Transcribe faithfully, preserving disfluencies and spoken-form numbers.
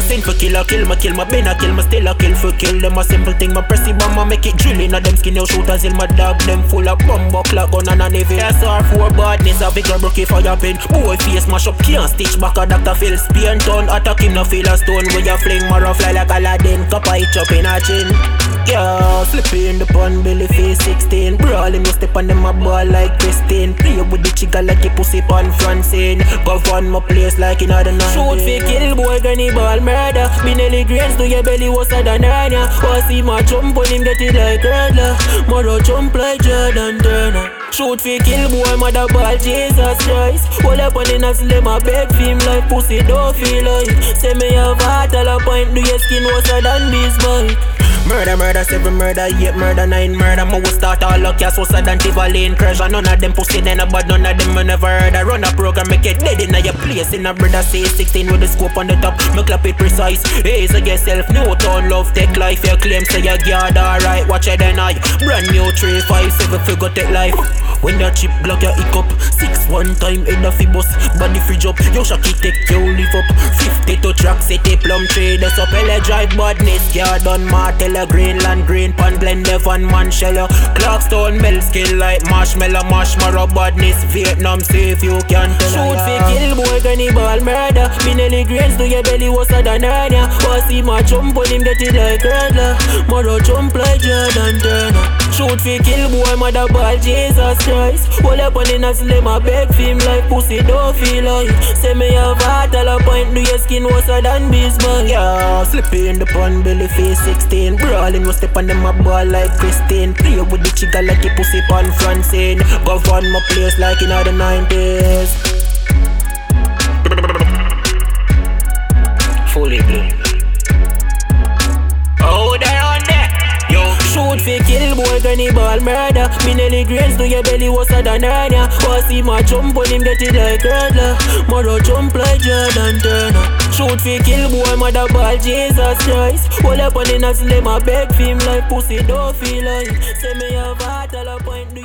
sin for kill a kill, my kill, my been a kill, my still a kill for kill. Them a simple thing, my press the bomb, make it drill in a them skin, yo shooters in my dog, them full of bumbo clock gun and a navy. S R four badness, a vigor broke fire pin. Boy face mash up, can't stitch back a Doctor Phil. Spain town, attack him, no feel a stone. Where you fling, marrow fly like Aladdin, copper it up in a chin. Yeah, flippy in the pun, belly face sixteen. Brawling, you step on them a ball like Christine. Play with the chica like a pussy pan Francine. Govern my place like in other night. Shoot fi kill, boy, granny ball murder. Binelli grains to your belly was a than Rania. Was see my jump on him get it like Hurdler. Mother jump like Jordan Turner. Shoot fi kill, boy, mother ball Jesus Christ. Hold up on the nuts, let my beg film like pussy don't feel like. Say me have heart all a point, do your skin was a than this bite. Murder, murder, seven murder, eight murder, nine murder. My will start all luck, yeah, so sad and Tivoli crash. None of them pussy, then but none of them I never heard. I run a program, make it dead in your place. In a brother say sixteen with the scope on the top, me clap it precise. Hey, so get self, no town love, take life. Your claim say you guard alright, watch it then I. Brand new three, five, seven, figure take life. When that chip block your hiccup, six one time in the bus, body fridge up. Yo shaky take you live up. Fifty to track city plum tree. That's up L A drive badness. Yard on Martell, Greenland green pan blend Devon man shell. Clarkstone melt skin like marshmallow, marshmallow badness. Vietnam save you can tell. Shoot fi kill, boy, granny ball murder. Binelli grains to your belly was a than Rania. Was see my jump on him get it like Hurdler. Mother jump like Jordan Turner. Shoot fi kill, boy, mother ball Jesus Christ. Hold up on the nuts, let my beg film like pussy don't feel like. Say me have heart all a point, do your skin was a than baseball. Yeah, slippy in the pun, belly face sixteen. Brawling, you step on them a ball like Christine. Play with the chica like a pussy pan Francine. Govern my place like in the nineties. Fully blue. Oh, they're on there. Yo, shoot fi kill, boy, granny ball murder. Binelli grains to your belly was a than Rania. Was see my jump on him get it like Hurdler. Mother jump like Jordan Turner. Shoot fi kill, boy, mother ball Jesus Christ. Hold up on the nuts, let my beg film like pussy don't feel like. Say me have heart all a point.